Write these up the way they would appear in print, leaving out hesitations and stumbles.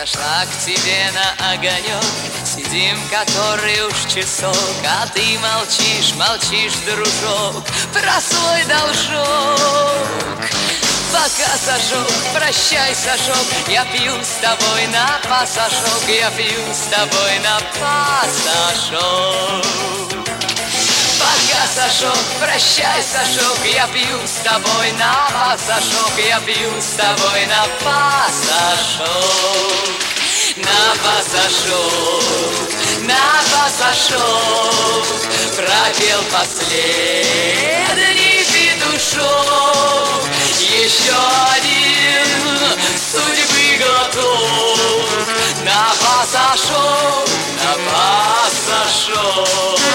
Зашла к тебе на огонек, сидим который уж часок, а ты молчишь, молчишь, дружок, про свой должок. Пока, Сашок, прощай, Сашок, я пью с тобой на пасашок, я пью с тобой на пасашок. Пока, Сашок, прощай, Сашок, я пью с тобой на пасашок, я пью с тобой на пасашок. На пасашок, на пасашок, пропел последний петушок. Еще один судьбы глоток, на пасашок, на пасашок.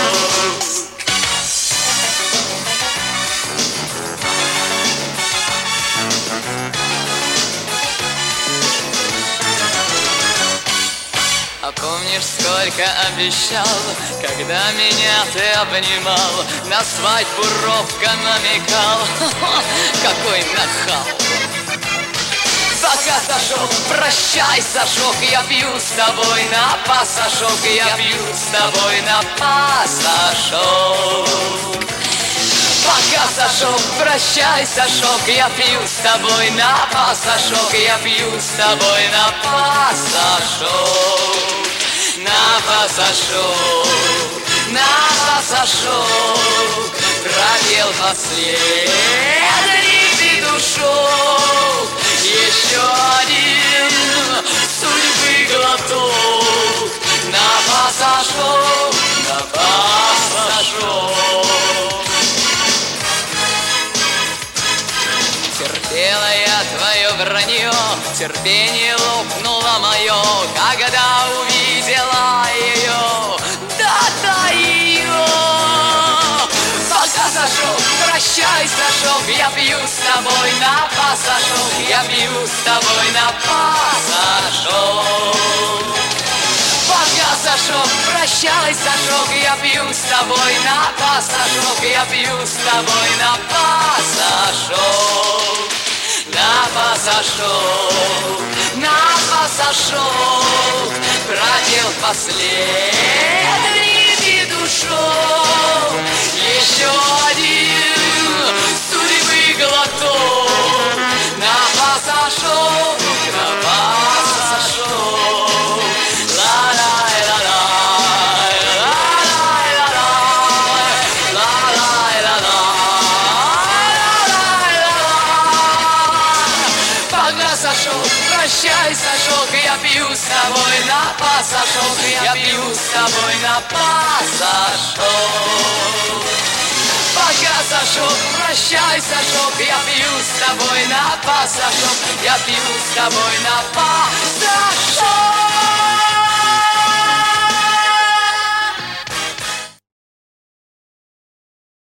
А помнишь, сколько обещал, когда меня ты обнимал, на свадьбу робко намекал, какой нахал. Пока, Сашок, прощай, Сашок, я пью с тобой на пасашок, я пью с тобой на пасашок. Пока, Сашок, прощай, Сашок, я пью с тобой на пасашок, я пью с тобой на пасашок. На пасашок, на пасашок, пропел последний петушок. Еще один судьбы глоток, на пасашок, на пасашок. Терпела я твое вранье, терпение лопнуло мое, когда увидела ее, да ее. Пока, Сашок, прощай, Сашок, я пью с тобой на пасашок, я пью с тобой на пасашок. Пока, Сашок, прощай, Сашок, я пью с тобой на пасашок, я пью с тобой на пасашок. На пасашок, на пасашок, пропел последний петушок. Еще один судьбы глоток, на пасашок, на пасашок. Прощай, Сашок, я пью с тобой на пасашок, я пью с тобой на пасашок. Пока, Сашок, прощай, Сашок, я пью с тобой на пасашок, я пью с тобой на пасашок.